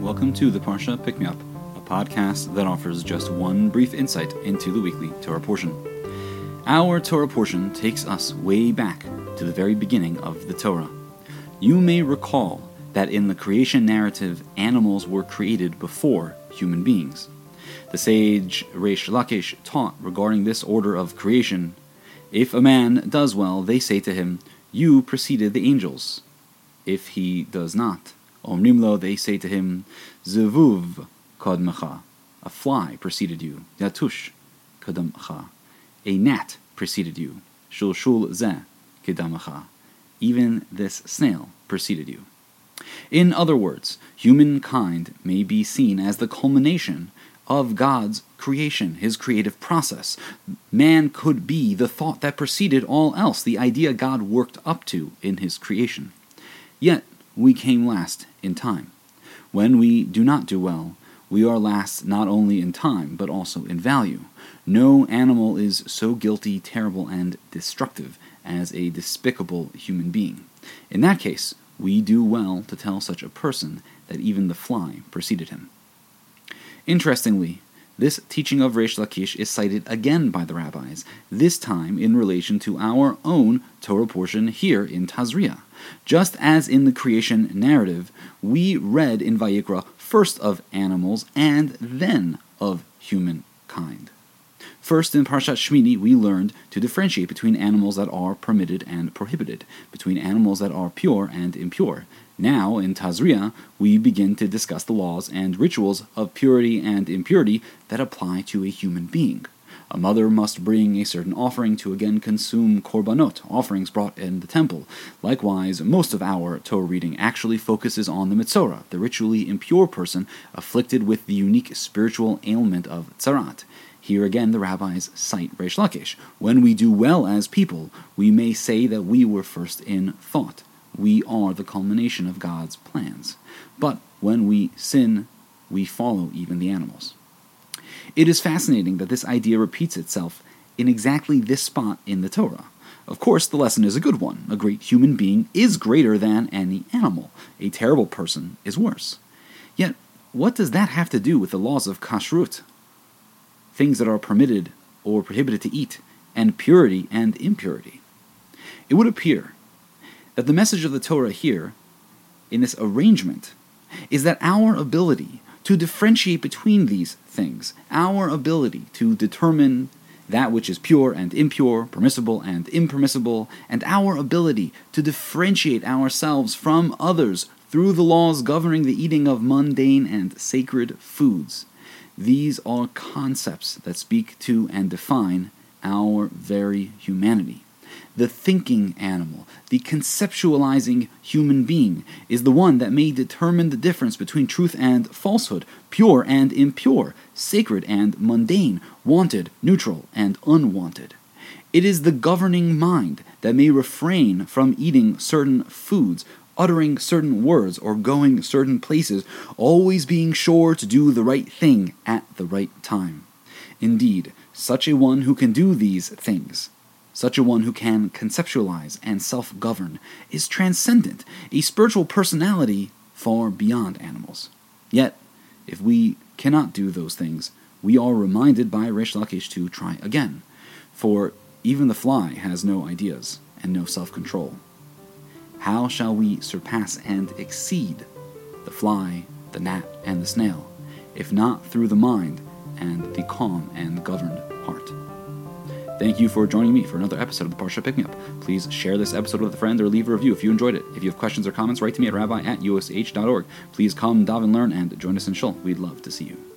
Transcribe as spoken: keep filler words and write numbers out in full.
welcome to the Parsha Pick Me Up, a podcast that offers just one brief insight into the weekly Torah portion. Our Torah portion takes us way back to the very beginning of the Torah. You may recall that in the creation narrative, animals were created before human beings. The sage Reish Lakish taught regarding this order of creation, if a man does well, they say to him, you preceded the angels. If he does not, Omrim lo, they say to him, Zevuv kodmecha, a fly preceded you, Yatush kodmecha, a gnat preceded you, Shulshul zeh kedamacha, even this snail preceded you. In other words, humankind may be seen as the culmination of God's creation, his creative process. Man could be the thought that preceded all else, the idea God worked up to in his creation. Yet, we came last in time. When we do not do well, we are last not only in time, but also in value. No animal is so guilty, terrible, and destructive as a despicable human being. In that case, we do well to tell such a person that even the fly preceded him. Interestingly, this teaching of Reish Lakish is cited again by the rabbis, this time in relation to our own Torah portion here in Tazria. Just as in the creation narrative, we read in Vayikra first of animals and then of humankind. First, in Parshat Shmini, we learned to differentiate between animals that are permitted and prohibited, between animals that are pure and impure. Now, in Tazria, we begin to discuss the laws and rituals of purity and impurity that apply to a human being. A mother must bring a certain offering to again consume korbanot, offerings brought in the temple. Likewise, most of our Torah reading actually focuses on the Metzora, the ritually impure person afflicted with the unique spiritual ailment of tzarat. Here again, the rabbis cite Reish Lakish. When we do well as people, we may say that we were first in thought. We are the culmination of God's plans. But when we sin, we follow even the animals. It is fascinating that this idea repeats itself in exactly this spot in the Torah. Of course, the lesson is a good one. A great human being is greater than any animal. A terrible person is worse. Yet, what does that have to do with the laws of kashrut? Things that are permitted or prohibited to eat, and purity and impurity. It would appear that the message of the Torah here, in this arrangement, is that our ability to differentiate between these things, our ability to determine that which is pure and impure, permissible and impermissible, and our ability to differentiate ourselves from others through the laws governing the eating of mundane and sacred foods. These are concepts that speak to and define our very humanity. The thinking animal, the conceptualizing human being, is the one that may determine the difference between truth and falsehood, pure and impure, sacred and mundane, wanted, neutral, and unwanted. It is the governing mind that may refrain from eating certain foods, uttering certain words, or going certain places, always being sure to do the right thing at the right time. Indeed, such a one who can do these things, such a one who can conceptualize and self-govern, is transcendent, a spiritual personality far beyond animals. Yet, if we cannot do those things, we are reminded by Reish Lakish to try again, for even the fly has no ideas and no self-control. How shall we surpass and exceed the fly, the gnat, and the snail, if not through the mind and the calm and governed heart? Thank you for joining me for another episode of the Parsha Pick Me Up. Please share this episode with a friend or leave a review if you enjoyed it. If you have questions or comments, write to me at rabbi at u s h dot org. Please come, daven, learn, and join us in Shul. We'd love to see you.